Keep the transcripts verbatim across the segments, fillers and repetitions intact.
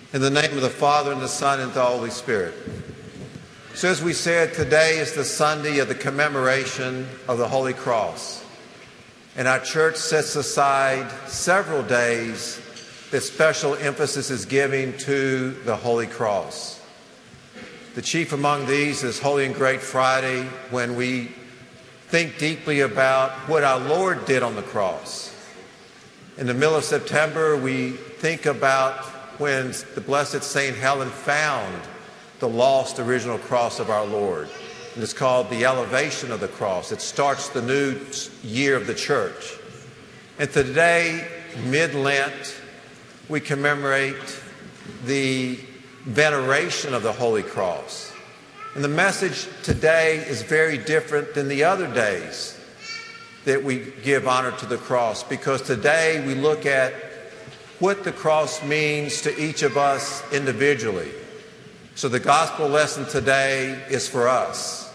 In the name of the Father, and the Son, and the Holy Spirit. So as we said, today is the Sunday of the commemoration of the Holy Cross. And our church sets aside several days that special emphasis is given to the Holy Cross. The chief among these is Holy and Great Friday, when we think deeply about what our Lord did on the cross. In the middle of September, we think about when the Blessed Saint Helen found the lost original cross of our Lord. And it's called the Elevation of the Cross. It starts the new year of the Church. And today, mid-Lent, we commemorate the veneration of the Holy Cross. And the message today is very different than the other days that we give honor to the cross, because today we look at what the cross means to each of us individually. So the gospel lesson today is for us.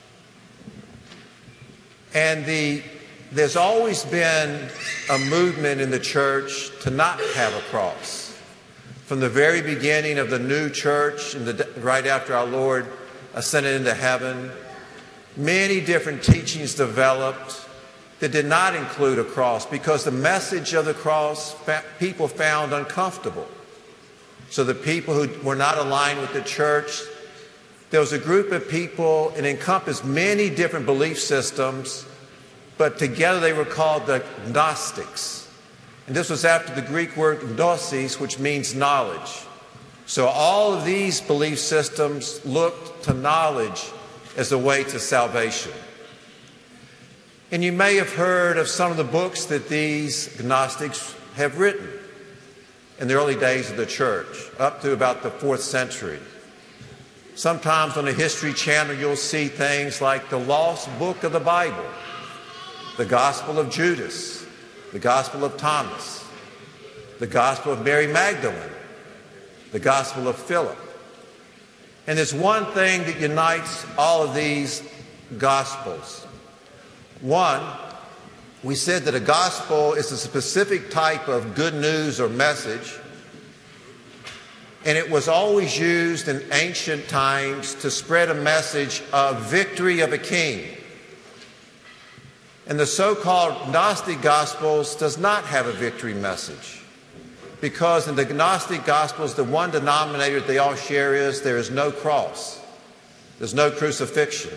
And the, there's always been a movement in the church to not have a cross. From the very beginning of the new church, and the, right after our Lord ascended into heaven, many different teachings developed that did not include a cross, because the message of the cross people found uncomfortable. So the people who were not aligned with the church, there was a group of people, and encompassed many different belief systems, but together they were called the Gnostics. And this was after the Greek word gnosis, which means knowledge. So all of these belief systems looked to knowledge as a way to salvation. And you may have heard of some of the books that these Gnostics have written in the early days of the church, up to about the fourth century. Sometimes on the History Channel, you'll see things like the lost book of the Bible, the Gospel of Judas, the Gospel of Thomas, the Gospel of Mary Magdalene, the Gospel of Philip. And there's one thing that unites all of these Gospels. One, we said that a gospel is a specific type of good news or message, and it was always used in ancient times to spread a message of victory of a king. And the so-called Gnostic Gospels does not have a victory message, because in the Gnostic Gospels, the one denominator they all share is there is no cross. There's no crucifixion.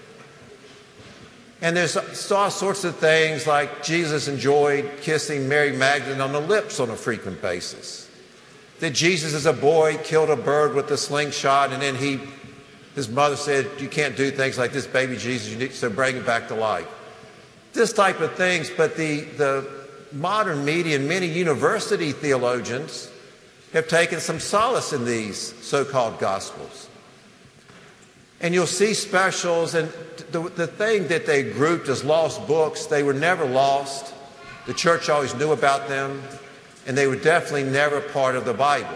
And there's all sorts of things like Jesus enjoyed kissing Mary Magdalene on the lips on a frequent basis. That Jesus as a boy killed a bird with a slingshot, and then he, his mother said, you can't do things like this, baby Jesus, you need to bring him back to life. This type of things, but the, the modern media and many university theologians have taken some solace in these so-called Gospels. And you'll see specials, and the, the thing that they grouped as lost books, they were never lost. The church always knew about them, and they were definitely never part of the Bible.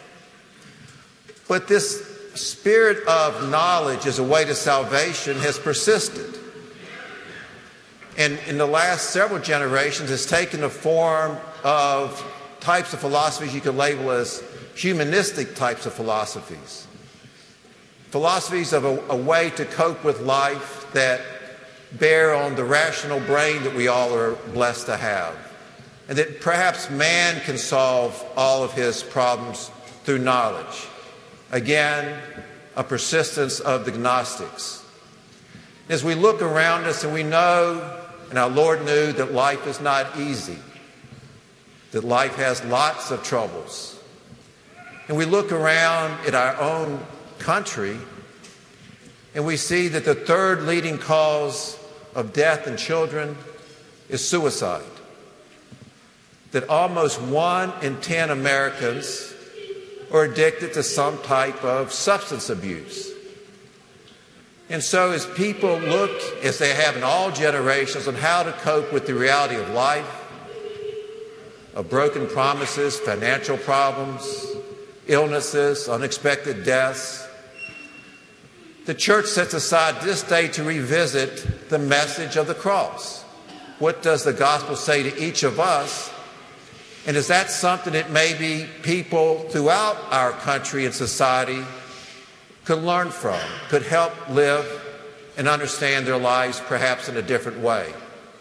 But this spirit of knowledge as a way to salvation has persisted. And in the last several generations, has taken the form of types of philosophies you could label as humanistic types of philosophies. Philosophies of a, a way to cope with life that bear on the rational brain that we all are blessed to have. And that perhaps man can solve all of his problems through knowledge. Again, a persistence of the Gnostics. As we look around us, and we know, and our Lord knew, that life is not easy, that life has lots of troubles. And we look around at our own country, and we see that the third leading cause of death in children is suicide. That almost one in ten Americans are addicted to some type of substance abuse. And so as people look, as they have in all generations, on how to cope with the reality of life, of broken promises, financial problems, illnesses, unexpected deaths, the church sets aside this day to revisit the message of the cross. What does the gospel say to each of us And is that something that maybe people throughout our country and society could learn from, could help live and understand their lives perhaps in a different way?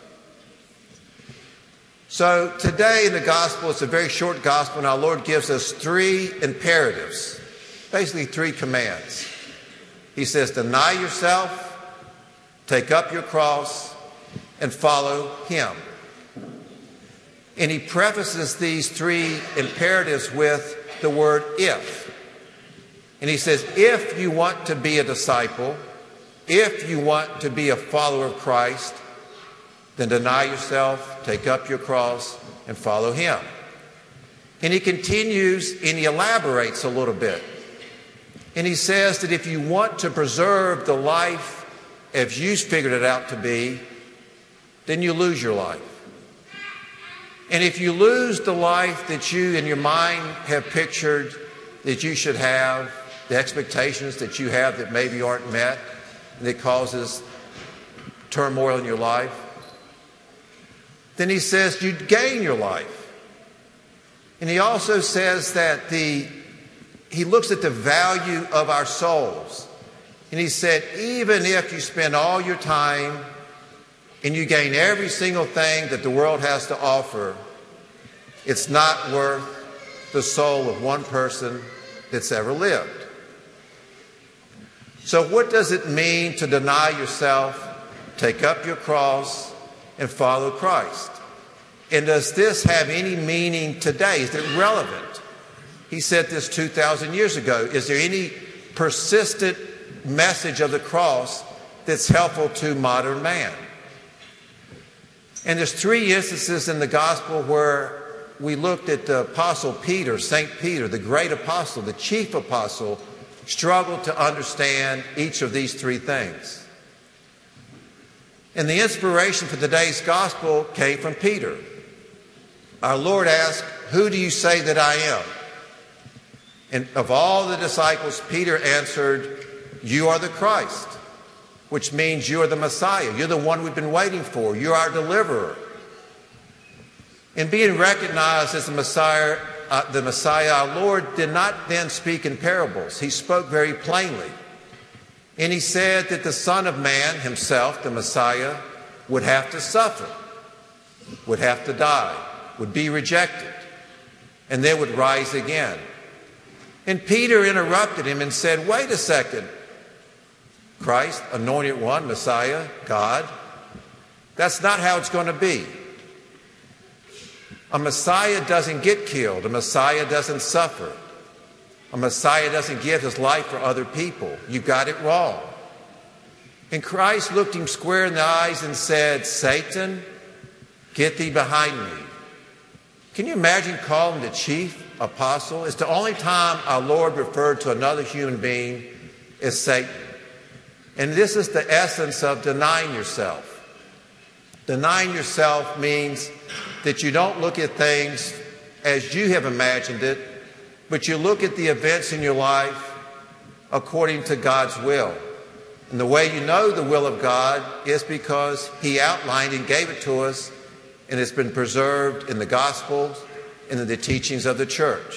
So today in the gospel, it's a very short gospel, and our Lord gives us three imperatives, basically three commands. He says, deny yourself, take up your cross, and follow him. And he prefaces these three imperatives with the word if. And he says, if you want to be a disciple, if you want to be a follower of Christ, then deny yourself, take up your cross, and follow him. And he continues and he elaborates a little bit. And he says that if you want to preserve the life as you figured it out to be, then you lose your life. And if you lose the life that you in your mind have pictured that you should have, the expectations that you have that maybe aren't met, and that causes turmoil in your life, then he says you gain your life. And he also says that the he looks at the value of our souls. And he said, even if you spend all your time and you gain every single thing that the world has to offer, it's not worth the soul of one person that's ever lived. So what does it mean to deny yourself, take up your cross, and follow Christ? And does this have any meaning today? Is it relevant? He said this two thousand years ago. Is there any persistent message of the cross that's helpful to modern man? And there's three instances in the gospel where we looked at the apostle Peter, Saint Peter, the great apostle, the chief apostle, struggled to understand each of these three things. And the inspiration for today's gospel came from Peter. Our Lord asked, "Who do you say that I am?" And of all the disciples, Peter answered, "You are the Christ," which means you are the Messiah. You're the one we've been waiting for. You're our deliverer. And being recognized as the Messiah, uh, the Messiah, our Lord did not then speak in parables. He spoke very plainly. And he said that the Son of Man himself, the Messiah, would have to suffer, would have to die, would be rejected, and then would rise again. And Peter interrupted him and said, "Wait a second, Christ, anointed one, Messiah, God, that's not how it's going to be. A Messiah doesn't get killed. A Messiah doesn't suffer. A Messiah doesn't give his life for other people. You got it wrong." And Christ looked him square in the eyes and said, "Satan, get thee behind me." Can you imagine calling the chief apostle? It's the only time our Lord referred to another human being as Satan. And this is the essence of denying yourself. Denying yourself means that you don't look at things as you have imagined it, but you look at the events in your life according to God's will. And the way you know the will of God is because he outlined and gave it to us, and it's been preserved in the Gospels and in the teachings of the church.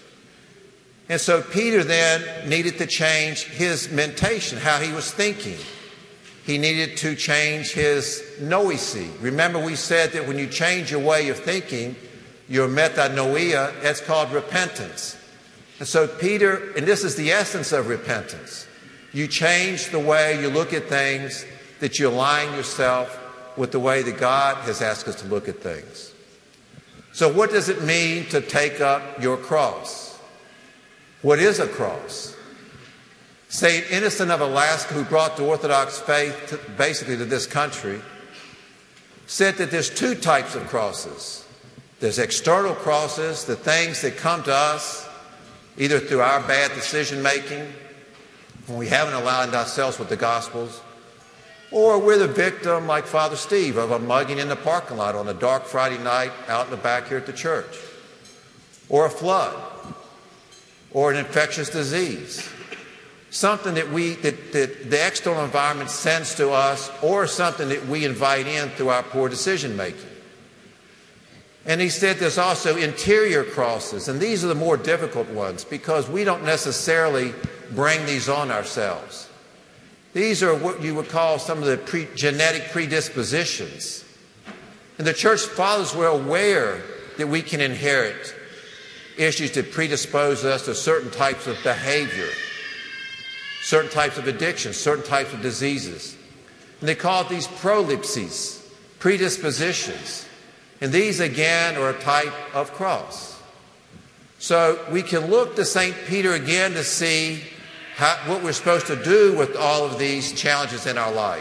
And so Peter then needed to change his mentation, how he was thinking. He needed to change his noesis. Remember, we said that when you change your way of thinking, your metanoia, that's called repentance. And so Peter, and this is the essence of repentance, you change the way you look at things, that you align yourself with the way that God has asked us to look at things. So what does it mean to take up your cross? What is a cross? Saint Innocent of Alaska, who brought the Orthodox faith to, basically to this country, said that there's two types of crosses. There's external crosses, the things that come to us either through our bad decision making, when we haven't aligned ourselves with the Gospels, or we're the victim, like Father Steve, of a mugging in the parking lot on a dark Friday night out in the back here at the church, or a flood, or an infectious disease. Something that we that, that the external environment sends to us, or something that we invite in through our poor decision making. And he said there's also interior crosses, and these are the more difficult ones because we don't necessarily bring these on ourselves. These are what you would call some of the pre- genetic predispositions. And the church fathers were aware that we can inherit issues that predispose us to certain types of behavior, certain types of addictions, certain types of diseases. And they called these prolepses, predispositions. And these, again, are a type of cross. So we can look to Saint Peter again to see how, what we're supposed to do with all of these challenges in our life.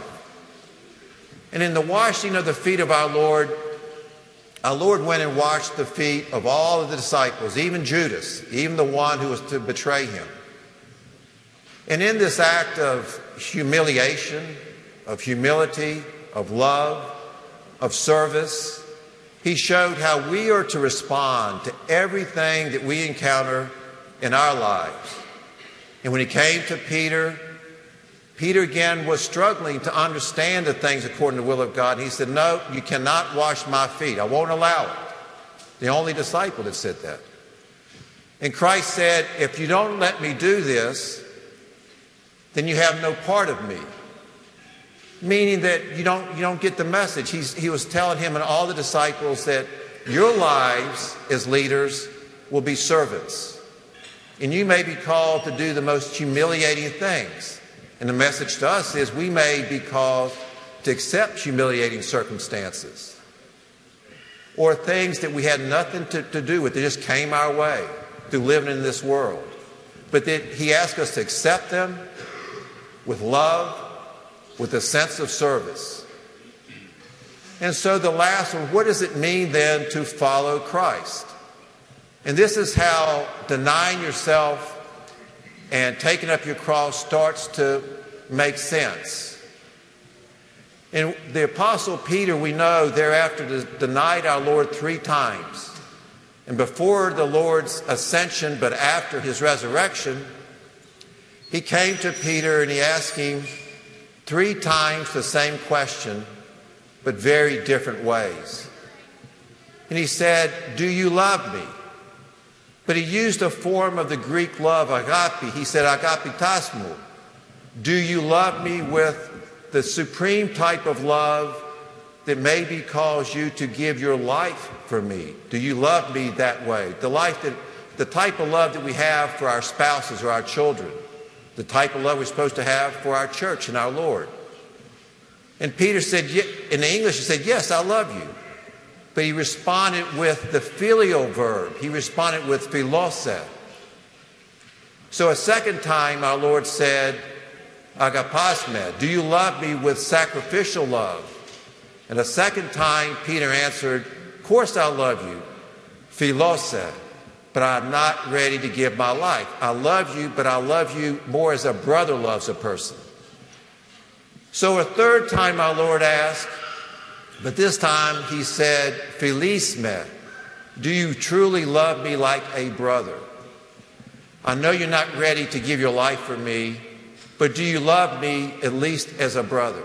And in the washing of the feet of our Lord, our Lord went and washed the feet of all of the disciples, even Judas, even the one who was to betray him. And in this act of humiliation, of humility, of love, of service, he showed how we are to respond to everything that we encounter in our lives. And when he came to Peter, Peter again was struggling to understand the things according to the will of God. And he said, no, you cannot wash my feet. I won't allow it. The only disciple that said that. And Christ said, if you don't let me do this, then you have no part of me. Meaning that you don't, you don't get the message. He's, he was telling him and all the disciples that your lives as leaders will be servants. And you may be called to do the most humiliating things. And the message to us is we may be called to accept humiliating circumstances or things that we had nothing to, to do with. They just came our way through living in this world. But that he asked us to accept them with love, with a sense of service. And so the last one, what does it mean then to follow Christ? And this is how denying yourself and taking up your cross starts to make sense. And the Apostle Peter, we know, thereafter denied our Lord three times. And before the Lord's ascension, but after his resurrection, he came to Peter and he asked him three times the same question, but very different ways. And he said, do you love me? But he used a form of the Greek love, agape. He said, agapitasmo. Do you love me with the supreme type of love that maybe calls you to give your life for me? Do you love me that way? The life that, the type of love that we have for our spouses or our children. The type of love we're supposed to have for our church and our Lord. And Peter said, in English, he said, yes, I love you. But he responded with the filial verb. He responded with philose. So a second time, our Lord said, agapasme, do you love me with sacrificial love? And a second time, Peter answered, of course I love you, philose. But I'm not ready to give my life. I love you, but I love you more as a brother loves a person. So a third time our Lord asked, but this time he said, philisme, do you truly love me like a brother? I know you're not ready to give your life for me, but do you love me at least as a brother?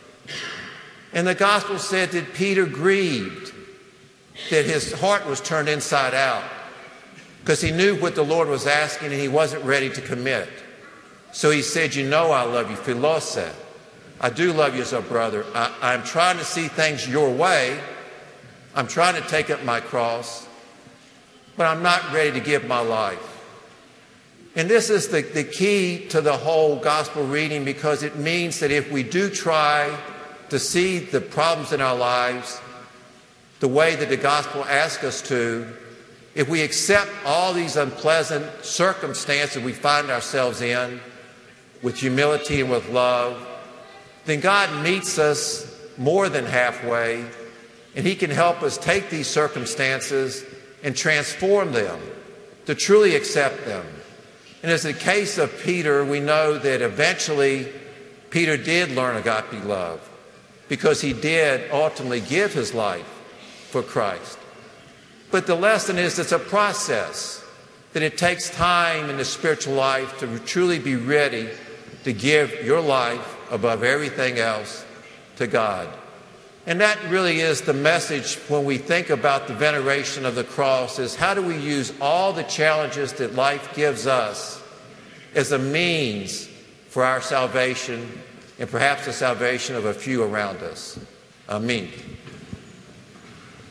And the gospel said that Peter grieved, that his heart was turned inside out, because he knew what the Lord was asking and he wasn't ready to commit. So he said, you know I love you, philose. I do love you as a brother. I, I'm trying to see things your way. I'm trying to take up my cross, but I'm not ready to give my life. And this is the, the key to the whole gospel reading, because it means that if we do try to see the problems in our lives the way that the gospel asks us to, if we accept all these unpleasant circumstances we find ourselves in with humility and with love, then God meets us more than halfway, and he can help us take these circumstances and transform them, to truly accept them. And as in the case of Peter, we know that eventually Peter did learn agape love, because he did ultimately give his life for Christ. But the lesson is it's a process, that it takes time in the spiritual life to truly be ready to give your life above everything else to God. And that really is the message when we think about the veneration of the cross, is how do we use all the challenges that life gives us as a means for our salvation and perhaps the salvation of a few around us. Amen.